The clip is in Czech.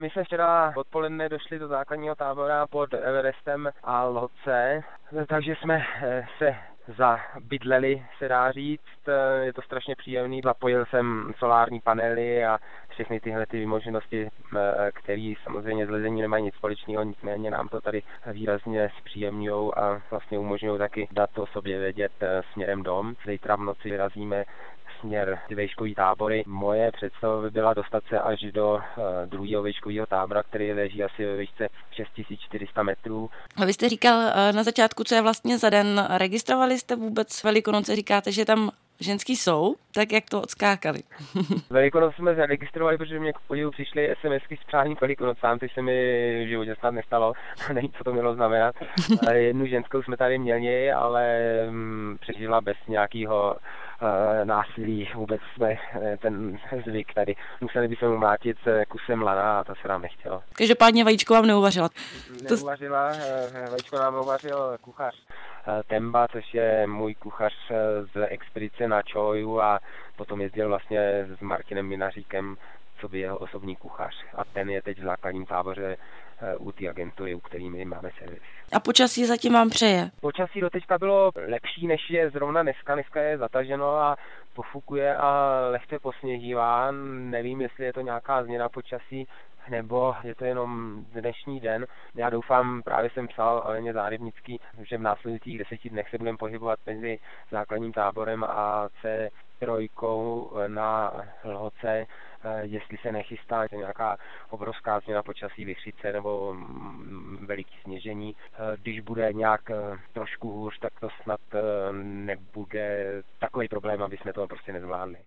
My jsme včera odpoledne došli do základního tábora pod Everestem a Lhotse, takže jsme se zabydleli, se dá říct. Je to strašně příjemný. Zapojil jsem solární panely a všechny tyhle ty možnosti, které samozřejmě s lezení nemají nic společného, nicméně nám to tady výrazně zpříjemňují a vlastně umožňují taky dát o sobě vědět směrem dom. Zítra v noci vyrazíme směr ty vejškový tábory. Moje představa by byla dostat se až do druhého vejškového tábora, který leží asi ve výšce 6400 metrů. A vy jste říkal na začátku, co je vlastně za den. Registrovali jste vůbec Velikonoce? Říkáte, že tam ženský jsou, tak jak to odskákali? Velikonoce jsme zaregistrovali, protože mě k podivu přišly SMSky s přáním Velikonocám, což se mi v životě snad nestalo, nevím, co to mělo znamenat. Jednu ženskou jsme tady měli, ale přežila bez nějakého násilí, vůbec jsme ten zvyk tady. Museli bychom umlátit kusem lana a to se nám nechtělo. Každopádně vajíčko vám neuvařila. Neuvařila, vajíčko nám uvařil kuchař Temba, což je můj kuchař z expedice na Choju a potom jezdil vlastně s Martinem Minaříkem, co by jeho osobní kuchař. A ten je teď v základním táboře u té agentury, u který my máme servis. A počasí zatím vám přeje? Počasí doteďka bylo lepší, než je zrovna dneska. Dneska je zataženo a pofukuje a lehce posněžívá. Nevím, jestli je to nějaká změna počasí, nebo je to jenom dnešní den. Já doufám, právě jsem psal Aleně Zárybnický, že v následujících 10 dnech se budeme pohybovat mezi základním táborem a C3 na Lhotse, jestli se nechystá nějaká obrovská změna počasí, vichřice nebo veliký sněžení. Když bude nějak trošku hůř, tak to snad nebude takový problém, aby jsme to prostě nezvládli.